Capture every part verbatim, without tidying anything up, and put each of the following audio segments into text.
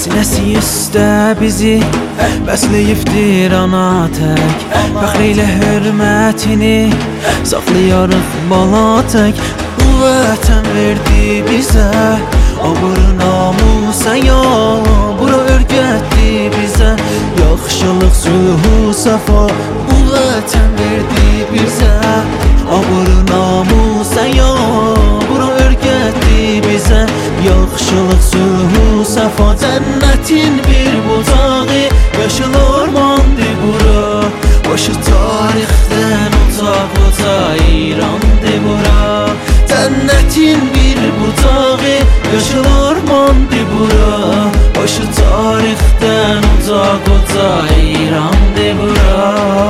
Sinəsi üstə bizi bəsləyibdir ana tək. Fəxr ilə hörmətini saxlayarıq bala tək. Bu vətən verdi bizə abır namusa ya. Bura örgətdi bizə yaxşılıq, sülhü, səfa. Bu vətən verdi bizə abır namusa ya. Bura örgətdi bizə yaxşılıq, sülhü, səfa. Cənnətin bir bucağı, yaşıl ormandı bura. Başı tarixdən uzaq uca İrandı bura. Cənnətin bir bucağı, yaşıl ormandı bura. Başı tarixdən uzaq uca İrandı bura.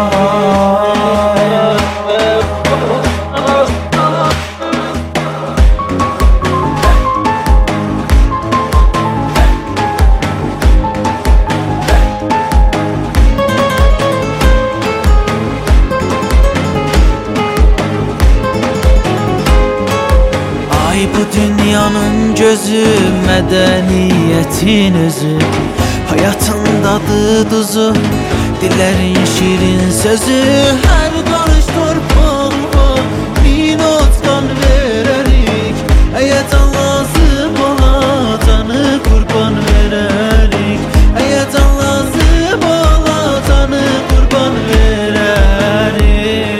Bu dünyanın gözü, mədəniyyətin özü. Hayatın dadı duzu, dillerin şirin sözü. Hər qarış torpağa min otqan verərik. Əgər can lazım ola, canı qurban verərik. Əgər can lazım ola, canı qurban verərik.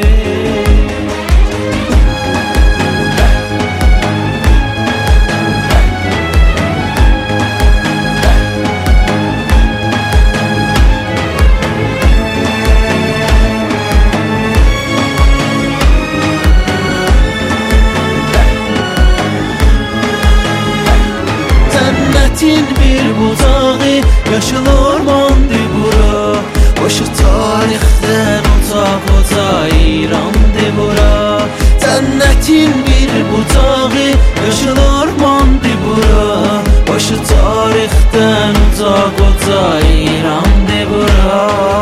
Cənnətin bir bucağı, yaşıl ormandı bura. Başı tarixdən uzaq uca İrandı bura. Cənnətin bir bucağı, yaşıl ormandı bura. Başı tarixdən uzaq uca İrandı bura.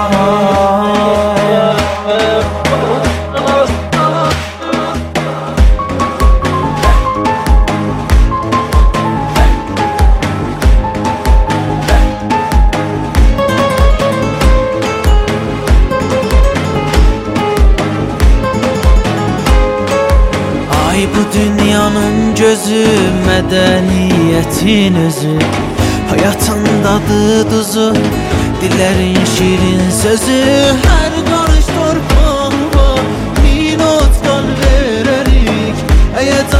Bu dünyanın gözü, mədəniyyətin özü. Hayatın dadı duzu, dillerin şirin sözü. Hər qarış torpağa min otqan verərik. Əgər